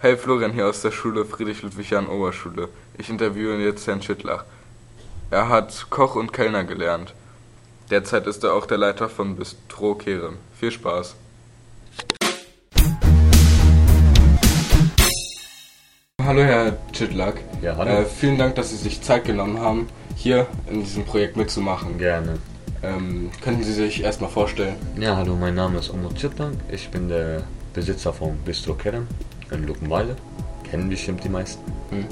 Hey, Florian hier aus der Schule Friedrich-Ludwig-Jahn-Oberschule. Ich interviewe jetzt Herrn Schittlach. Er hat Koch und Kellner gelernt. Derzeit ist er auch der Leiter von Bistro Kehren. Viel Spaß. Hallo Herr Schittlach. Ja, hallo. Vielen Dank, dass Sie sich Zeit genommen haben, hier in diesem Projekt mitzumachen. Gerne. Könnten Sie sich erstmal vorstellen? Ja, hallo, mein Name ist Umut Schittlach. Ich bin der Besitzer von Bistro Kehren in Luckenwalde. Kennen bestimmt die meisten.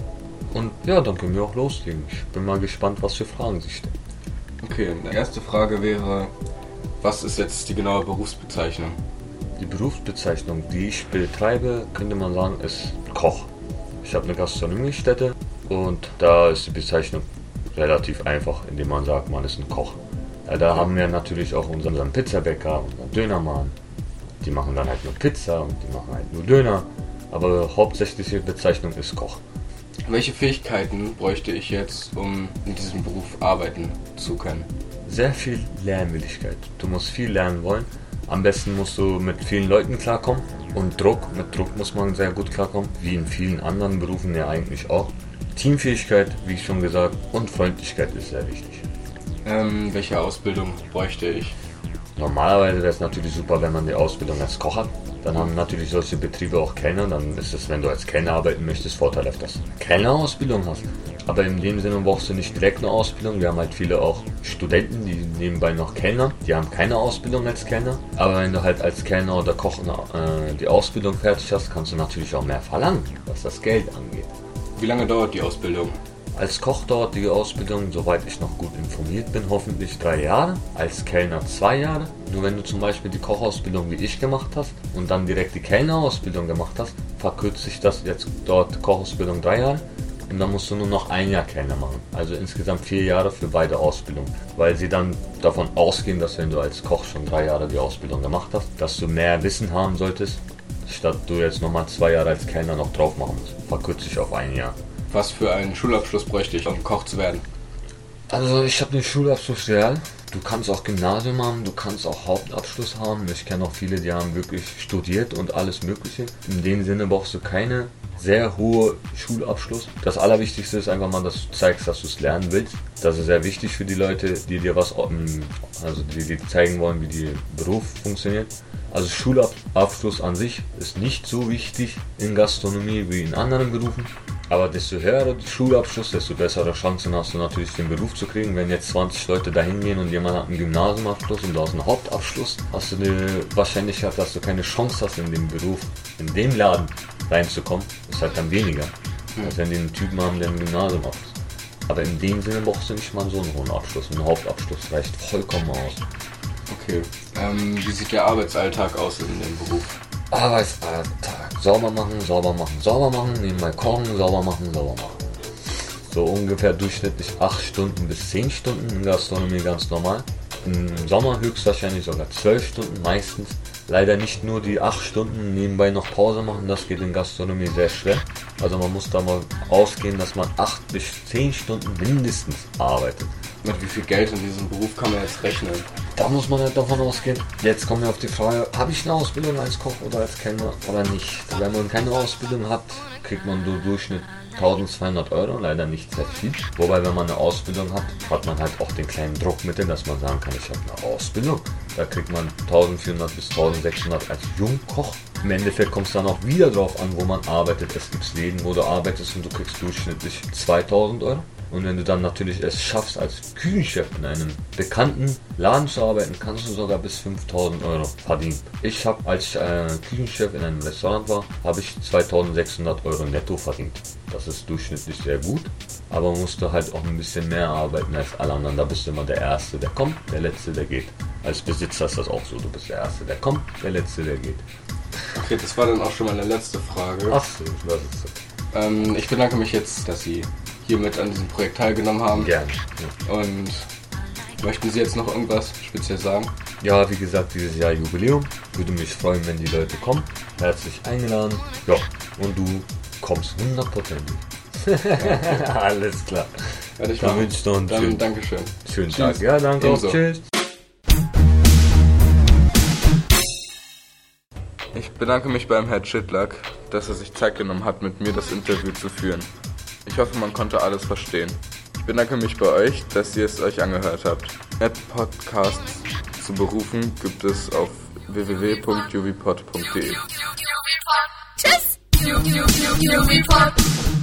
Und ja, dann können wir auch loslegen. Ich bin mal gespannt, was für Fragen Sie stellen. Okay, die erste Frage wäre, was ist jetzt die genaue Berufsbezeichnung? Die Berufsbezeichnung, die ich betreibe, könnte man sagen, ist Koch. Ich habe eine Gastronomiestätte und da ist die Bezeichnung relativ einfach, indem man sagt, man ist ein Koch. Ja, da haben wir natürlich auch unseren Pizzabäcker, unseren Dönermann. Die machen dann halt nur Pizza und die machen halt nur Döner. Aber hauptsächliche Bezeichnung ist Koch. Welche Fähigkeiten bräuchte ich jetzt, um in diesem Beruf arbeiten zu können? Sehr viel Lernwilligkeit. Du musst viel lernen wollen. Am besten musst du mit vielen Leuten klarkommen. Und Druck, mit Druck muss man sehr gut klarkommen. Wie in vielen anderen Berufen ja eigentlich auch. Teamfähigkeit, wie ich schon gesagt, und Freundlichkeit ist sehr wichtig. Welche Ausbildung bräuchte ich? Normalerweise wäre es natürlich super, wenn man die Ausbildung als Koch hat. Dann haben natürlich solche Betriebe auch Kellner. Dann ist es, wenn du als Kellner arbeiten möchtest, vorteilhaft, dass du eine Kellnerausbildung hast. Aber in dem Sinne brauchst du nicht direkt eine Ausbildung. Wir haben halt viele auch Studenten, die nebenbei noch Kellner. Die haben keine Ausbildung als Kellner. Aber wenn du halt als Kellner oder Koch die Ausbildung fertig hast, kannst du natürlich auch mehr verlangen, was das Geld angeht. Wie lange dauert die Ausbildung? Als Koch dauert die Ausbildung, soweit ich noch gut informiert bin, hoffentlich 3 Jahre. Als Kellner 2 Jahre. Nur wenn du zum Beispiel die Kochausbildung wie ich gemacht hast und dann direkt die Kellnerausbildung gemacht hast, verkürzt sich das jetzt dort Kochausbildung 3 Jahre. Und dann musst du nur noch 1 Jahr Kellner machen. Also insgesamt 4 Jahre für beide Ausbildungen. Weil sie dann davon ausgehen, dass wenn du als Koch schon 3 Jahre die Ausbildung gemacht hast, dass du mehr Wissen haben solltest, statt du jetzt nochmal 2 Jahre als Kellner noch drauf machen musst. Verkürzt sich auf 1 Jahr. Was für einen Schulabschluss bräuchte ich, um Koch zu werden? Also ich habe den Schulabschluss real. Du kannst auch Gymnasium haben, du kannst auch Hauptabschluss haben. Ich kenne auch viele, die haben wirklich studiert und alles Mögliche. In dem Sinne brauchst du keine sehr hohe Schulabschluss. Das Allerwichtigste ist einfach mal, dass du zeigst, dass du es lernen willst. Das ist sehr wichtig für die Leute, die dir die zeigen wollen, wie der Beruf funktioniert. Also Schulabschluss an sich ist nicht so wichtig in Gastronomie wie in anderen Berufen. Aber desto höher der Schulabschluss, desto bessere Chancen hast du natürlich, den Beruf zu kriegen. Wenn jetzt 20 Leute dahin gehen und jemand hat einen Gymnasiumabschluss und du hast einen Hauptabschluss, hast du die Wahrscheinlichkeit, dass du keine Chance hast, in dem Beruf, in dem Laden reinzukommen, ist halt dann weniger, als wenn die einen Typen haben, der einen Gymnasiumabschluss. Aber in dem Sinne brauchst du nicht mal so einen hohen Abschluss. Ein Hauptabschluss reicht vollkommen aus. Okay. Wie sieht der Arbeitsalltag aus in dem Beruf? Arbeitsalltag. Sauber machen, nebenbei kochen, sauber machen. So ungefähr durchschnittlich 8 Stunden bis 10 Stunden in Gastronomie ganz normal. Im Sommer höchstwahrscheinlich sogar 12 Stunden meistens. Leider nicht nur die 8 Stunden nebenbei noch Pause machen, das geht in Gastronomie sehr schwer. Also man muss da mal ausgehen, dass man 8 bis 10 Stunden mindestens arbeitet. Mit wie viel Geld in diesem Beruf kann man jetzt rechnen? Da muss man halt davon ausgehen. Jetzt kommen wir auf die Frage, habe ich eine Ausbildung als Koch oder als Kellner oder nicht? Wenn man keine Ausbildung hat, kriegt man so Durchschnitt 1200 Euro, leider nicht sehr viel. Wobei, wenn man eine Ausbildung hat, hat man halt auch den kleinen Druckmittel, dass man sagen kann, ich habe eine Ausbildung. Da kriegt man 1400 bis 1600 als Jungkoch. Im Endeffekt kommt es dann auch wieder drauf an, wo man arbeitet. Es gibt Läden, wo du arbeitest und du kriegst durchschnittlich 2000 Euro. Und wenn du dann natürlich es schaffst, als Küchenchef in einem bekannten Laden zu arbeiten, kannst du sogar bis 5000 Euro verdienen. Ich habe als Küchenchef in einem Restaurant war, habe ich 2600 Euro netto verdient. Das ist durchschnittlich sehr gut, aber musst du halt auch ein bisschen mehr arbeiten als alle anderen. Da bist du immer der Erste, der kommt, der Letzte, der geht. Als Besitzer ist das auch so, du bist der Erste, der kommt, der Letzte, der geht. Okay, das war dann auch schon meine letzte Frage. Ach so, das ist so. Ich bedanke mich jetzt, dass Sie hiermit an diesem Projekt teilgenommen haben. Gerne. Ja. Und möchten Sie jetzt noch irgendwas speziell sagen? Ja, wie gesagt, dieses Jahr Jubiläum. Würde mich freuen, wenn die Leute kommen. Herzlich eingeladen. Ja, und du kommst 100%. Alles klar. Werde ich Dann machen. wünsche ich noch einen Dann Dankeschön. schönen Tschüss. Tag. Ja, danke auch. Ebenso. Tschüss. Ich bedanke mich beim Herrn Schitlack, dass er sich Zeit genommen hat, mit mir das Interview zu führen. Ich hoffe, man konnte alles verstehen. Ich bedanke mich bei euch, dass ihr es euch angehört habt. Mehr Podcasts zu Berufen gibt es auf www.juvipod.de. Tschüss!